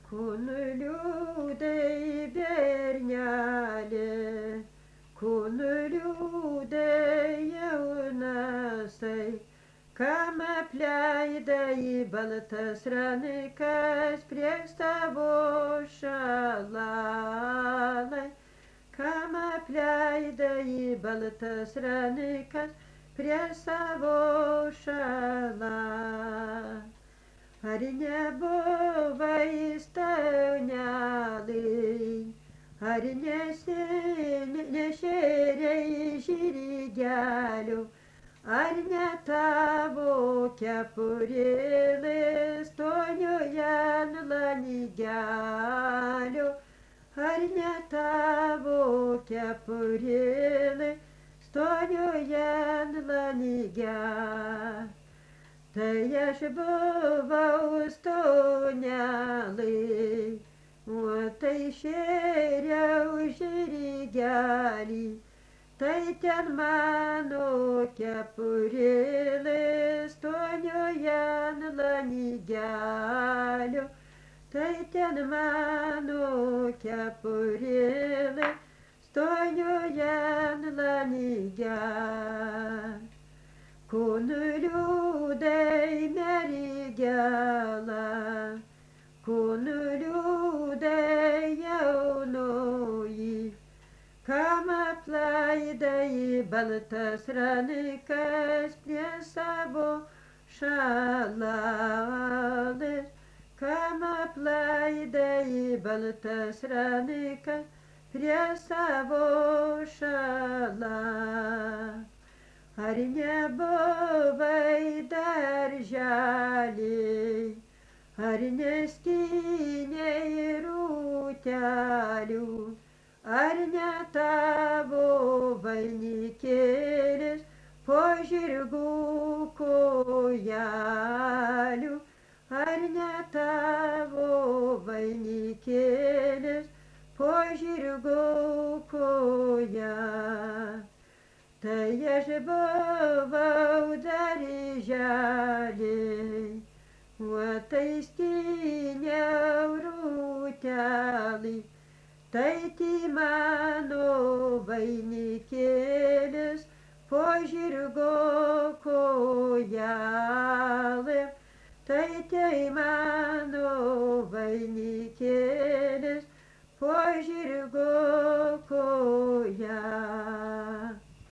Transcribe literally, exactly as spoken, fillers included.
Kunliūdei bernelė, kunliūdei jaunasai, kam apleidai baltas rankas prieš savo šalalai, kam apleidai baltas rankas prieš savo šalalai. Ar nebuvai staunelai, ar nešėrei žirgelių, ar ne tavo kepurėlės stonioje ant langelio, ar ne tavo kepurėlės stonioje ant langelio. Tai aš buvau staunelai, o tai šėriau žirgelį, tai ten mano kepurėlės stonioje ant langelio, tai ten mano kepurėlės stonioje ant langelio. Kunliūdei mergela, kunliūdei jaunoji, kam apleidai baltas rankas prie savo šalalės, kam apleidai baltas rankas prie savo šalalės. Ar nebuvai darželiai, ar neskynei rūtelių, ar ne tavo vainikėlis po žirgų kojelių, ar ne tavo vainikėlis po žirgų kojelių. Tai aš buvau darželiai, o tai skyniau rūtelį, tai ti mano vainikėlis po žirgo kojelėm, tai tai mano vainikėlis po žirgo kojelėm.